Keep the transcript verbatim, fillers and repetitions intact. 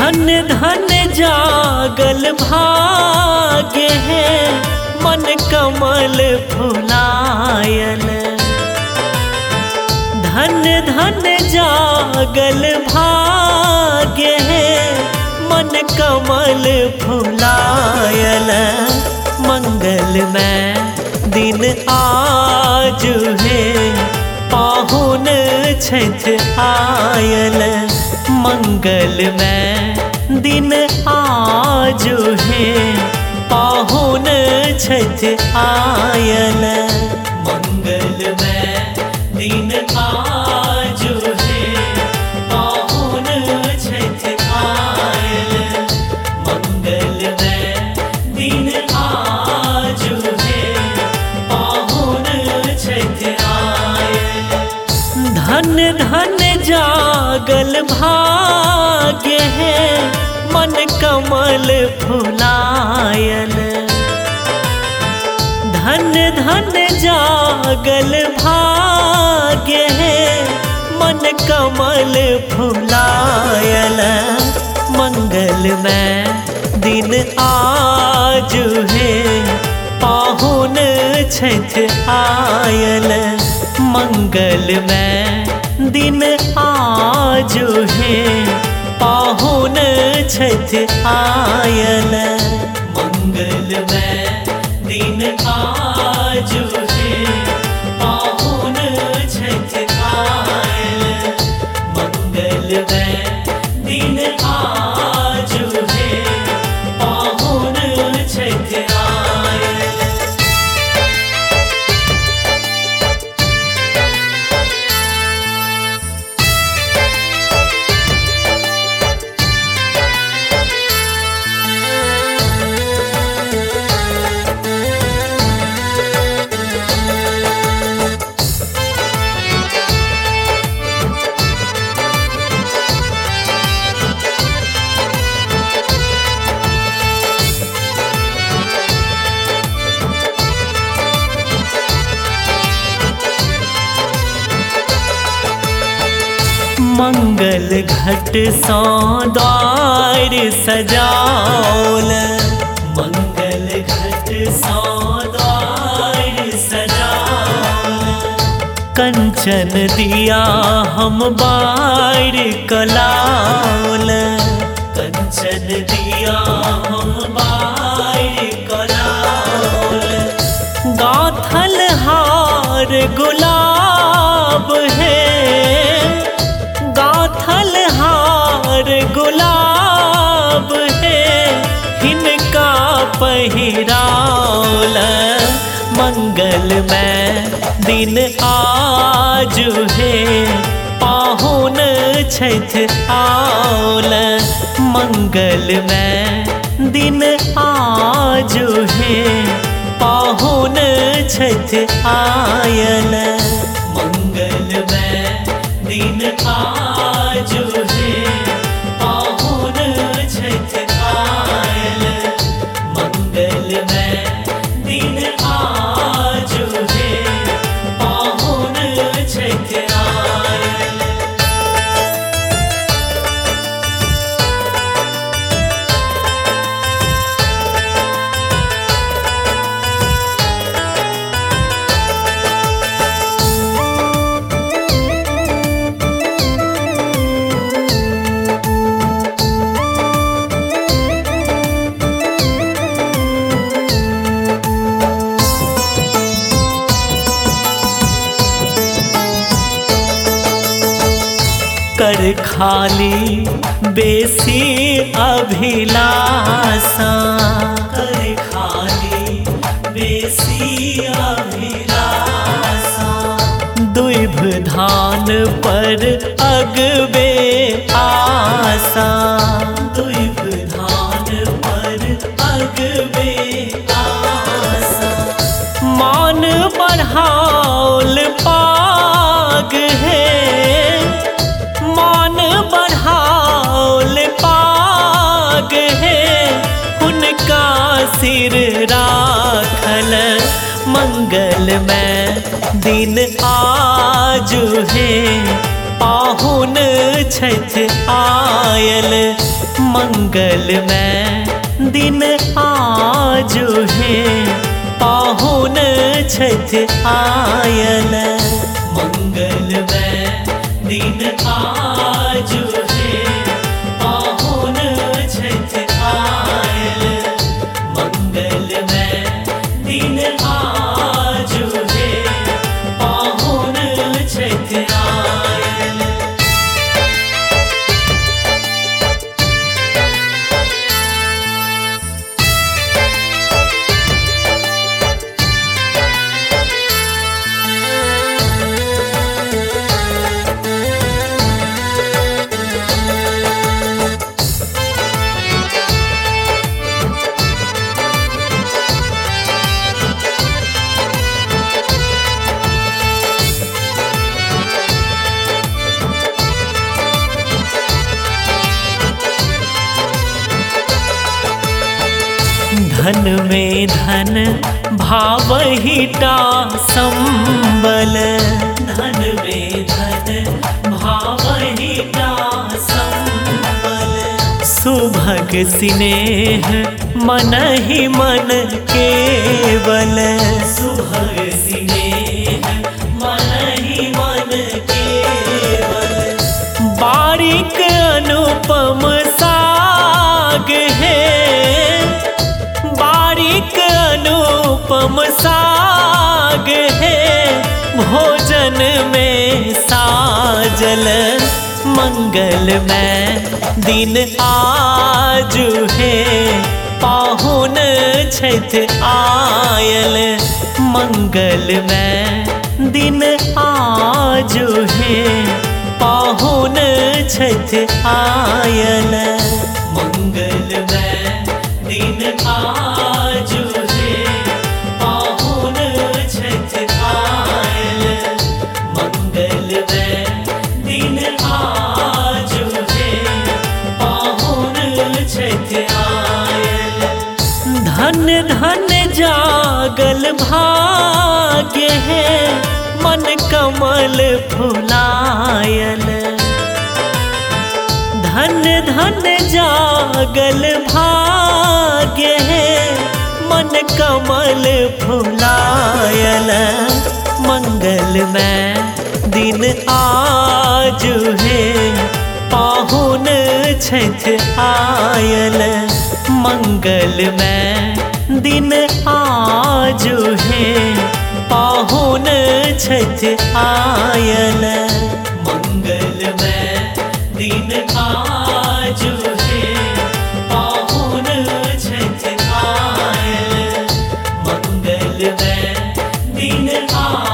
धन धन जागल भाग्य है मन कमल फुलायल। धन धन जागल भाग्य है मन कमल फुलायल। मंगलमय दिन आज है पाहुन छठ आयल। मंगलमय दिन आज है पाहुन छठ आयल। मंगलमय दिन आज है पाहुन छठ आयल। मंगलमय दिन आज है पाहुन छठ आयल। धन धन जागल भाग्य है मन कमल फुलायल। धन धन जागल भाग्य है मन कमल फुलायल। मंगलमय दिन आज है पाहुन छठ आयल। मंगलमय दिन आज है पाहुन छठ आयल। मंगलमय दिन आज है पाहुन छठ आयल। मंगलमय दिन आज है पाहुन छठ आयल। मंगल घट सौ द्वार सजाओल। मंगल घट सौ द्वार सजाओल। कंचन दिया हम बार कलाओल। कंचन दिया हम बार कलाओल। गाथल हार गुलाब है गाथल हार गुलाब है हिनका पहिराओल। मंगलमय दिन आज है पाहुन छठ आयल। मंगलमय दिन आज है पाहुन छठ आयल। मंगलमय दिन आज है पाहुन छठ आयल। मंगलमय दिन आज है पाहुन छठ आयल। कर खाली बेसी अभिलाषा। कर खाली बेसी अभिलाषा। दुइभ धान पर अगबे आशा। दुइभ धान पर अगबे आशा। मान बढ़ाओल पाग है मान बढ़ाओल पाग है उनका सिर राखल। मंगलमय दिन आज है पाहुन छठ आयल। मंगलमय दिन आजु है पाहुन छठ आयल। मंगलमय दिन आजु है पाहुन छठ आयल। मंगलमय दिन आजु है पाहुन छठ आयल। धन में धन भावहिता संबल। धन में धन भावहिता संबल। सुभग स्नेह मन ही मन केवल। सुभग स्नेह मन ही मन केवल। बारीक अनुपम साग है बारीक अनुपम साग है भोजन में साजल। मंगलमय दिन आजु है पाहुन छठ आयल। मंगलमय दिन आजु है पाहुन छठ आयल। मंगलमय दिन आजु है पाहुन छठ आयल। मंगलमय दिन आजु है पाहुन छठ आयल। धन धन जागल भाग्य है मन कमल फुलायल। धन धन जागल भाग्य है मन कमल फुलायल। मंगलमय दिन आजु है पाहुन छठ आयल। मंगलमय दिन आजु है पाहुन छठ आयल। मंगलमय दिन आजु है पाहुन छठ आयल। मंगलमय दिन आजु